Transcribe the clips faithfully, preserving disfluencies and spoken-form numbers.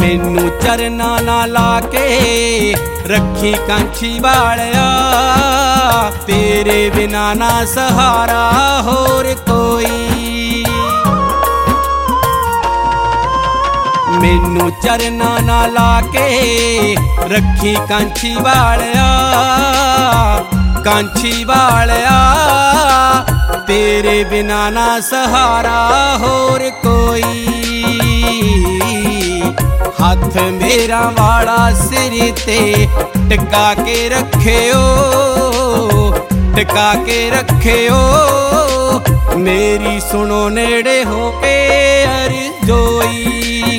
मैनू चरना ना लाके रखी कांछी वालिया, तेरे बिना ना सहारा होर कोई। मैनू चरना ना लाके रखी कांछी वालिया, कांछी वालिया तेरे बिना ना सहारा होर कोई। हाथ मेरा वाला सिर ते टिका के रखियो, टिका के रखियो मेरी सुनो नेड़े होके अर्जोई।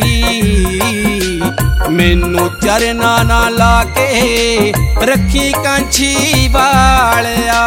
मैनू चरना ना लाके रखी कांछी वालिया।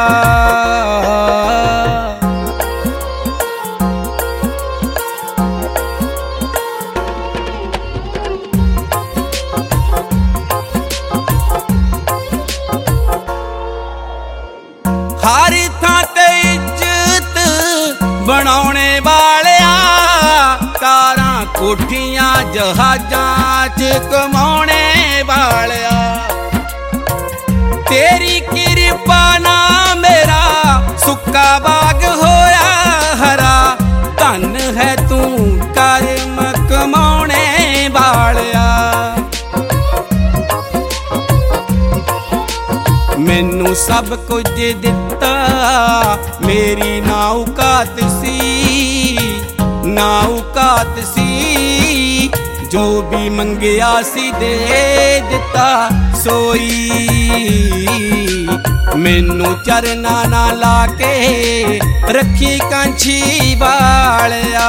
हर थां ते इज्जत बनाने वालिया, कारां कोठियां जहाजां च कमाने वालिया। तेरी किरपा ना मेरा सुक्का बाग होया हरा, धन है तू कर्म कमाने वालिया। मैनू सब कुछ दिता मेरी ना औकात सी, ना औकात सी जो भी मंगया सी दे दिता सोई। मैनू चरना ना लाके रखी कांछी वालिया।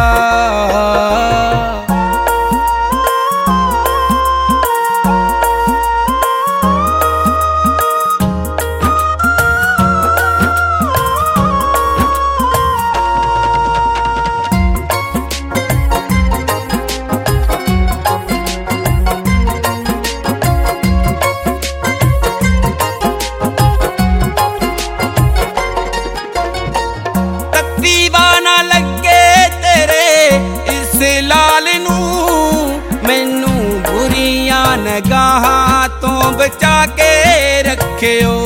दीवाना लगे तेरे इस लाल नू, मैनू बुरियां नगाहां तो बचा के रखियो।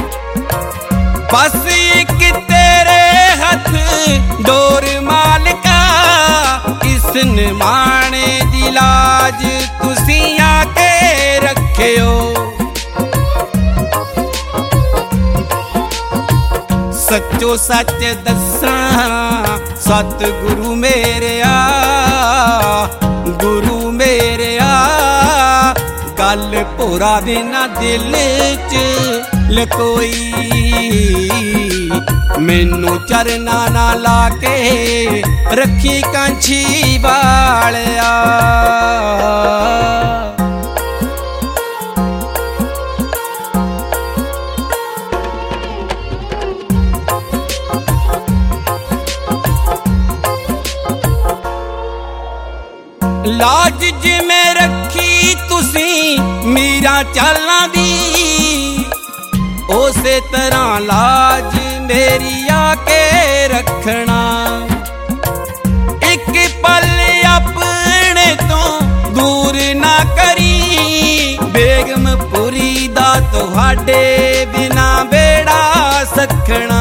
बस एक तेरे हथ डोर मालिका, इस निमाणे दी लाज तुसी आके रखियो। सच्चो सच दसा सतगुरु मेरेया, गुरु मेरेया गल भोरा बिना दिल च लकोई। मैनू चरना ना लाके रखी कांछी वालिया। लाज जिमें रखी तुसी मीरा चालां दी, उसे तरह लाज मेरी आके रखना। एक पल अपने तो दूर ना करी, बेगमपुरी दा तुहाडे बिना बेड़ा सखना।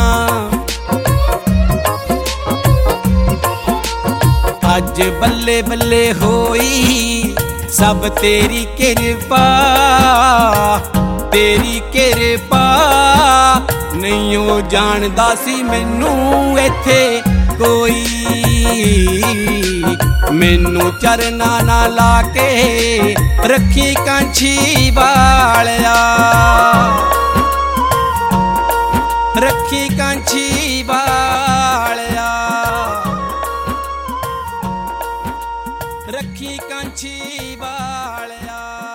अज बल्ले बल्ले होई सब तेरी किरपा, तेरी किरपा नहीं ओ जानदा सी मैनू इत्थे कोई। मैनू चरना ना लाके रखी कांछी वालिया, रखी कांछी वालिया, रखी कांछी वालिया।